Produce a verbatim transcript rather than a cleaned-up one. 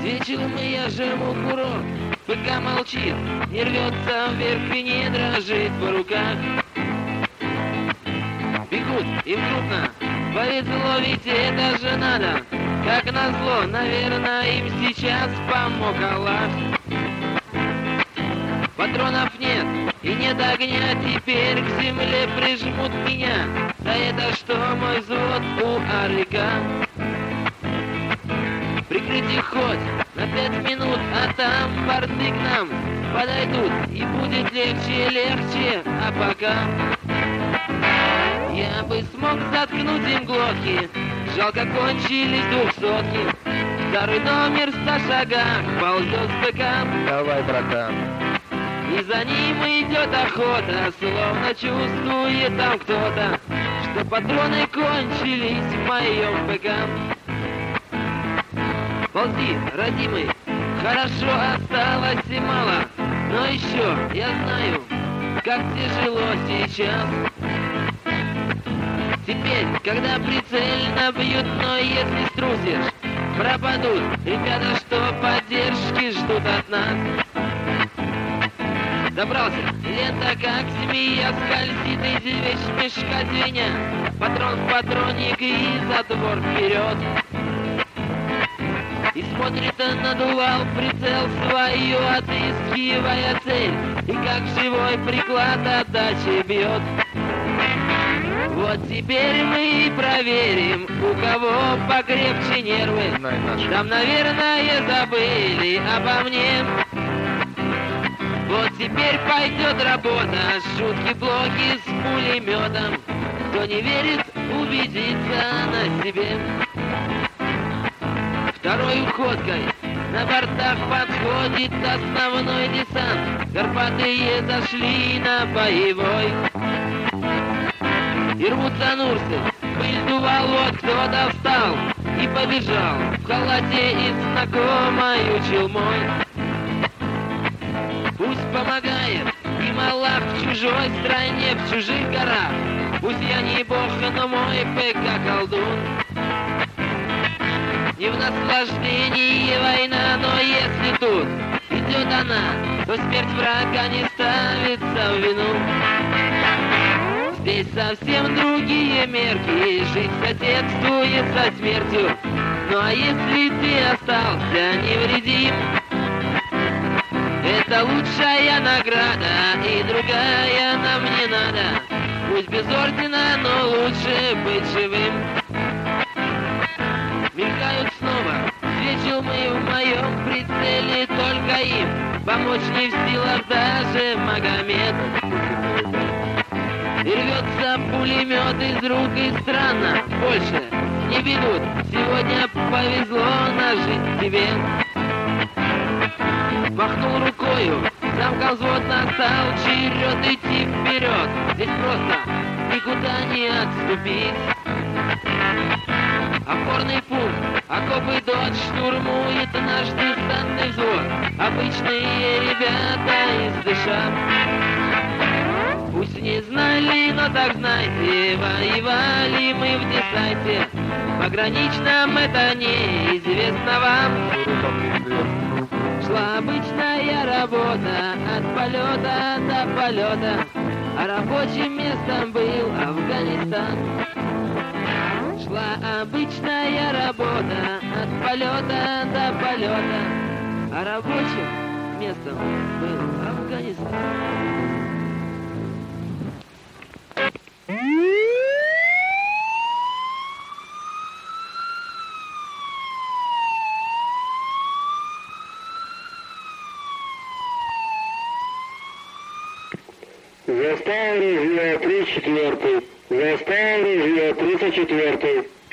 Вечером я жму курок, ПК молчит, не рвется вверх и не дрожит по руках. Бегут им крупно, повезло, ведь это же надо. Как назло, наверное, им сейчас помог Аллах. Патронов нет и нет огня, теперь к земле прижмут меня. Да это что, мой взвод у Орлика? Прикрыть их хоть на пять минут, а там борты к нам подойдут, и будет легче, легче, а пока я бы смог заткнуть им глотки. Жалко, кончились двухсотки. Второй номер в ста шагах ползет с ПК. Давай, братан. И за ним идет охота, словно чувствует там кто-то, что патроны кончились в моем ПК. Ползи, родимый, хорошо, осталось и мало, но еще я знаю, как тяжело сейчас. Теперь, когда прицельно бьют, но если струсишь, пропадут ребята, что поддержки ждут от нас. Добрался, лента как змея скользит из вещмешка звеня. Патрон в патронник и затвор вперед. И смотрит он, надувал прицел свою, отыскивая цель, и как живой приклад отдачи бьет. Вот теперь мы и проверим, у кого покрепче нервы. Там, наверное, забыли обо мне. Вот теперь пойдет работа, шутки-блоки с пулеметом. Кто не верит, убедится на себе. Второй уходкой на бортах подходит основной десант. Карпатые зашли на боевой. И рвутся нурсы, пыль дувал, вот кто-то встал и побежал в халате и знакомою челмой. Пусть помогает им Аллах в чужой стране, в чужих горах. Пусть я не бог, но мой ПК колдун. Не в наслаждении война, но если тут идет она, то смерть врага не ставится в вину. Здесь совсем другие мерки, жить соседствует со смертью. Ну а если ты остался невредим, это лучшая награда, и другая нам не надо. Пусть без ордена, но лучше быть живым. Мелькают снова свечи мы в моем прицеле, только им помочь не в силах даже Магомед. И рвется пулемет из рук, и странно, больше не бегут. Сегодня повезло нажить тебе. Махнул рукою, замкал взвод, настал черед идти вперед. Здесь просто никуда не отступить. Опорный пункт, окопы дочь штурмует наш десантный взвод. Обычные ребята издышат. Пусть не знали, но так знайте, воевали мы в десанте. Пограничном это неизвестно вам. Шла обычная работа от полета до полета, а рабочим местом был Афганистан. Шла обычная работа от полета до полета, а рабочим местом был Афганистан. Застава ружья тридцать четвёртый. Застава ружья тридцать четвёртый.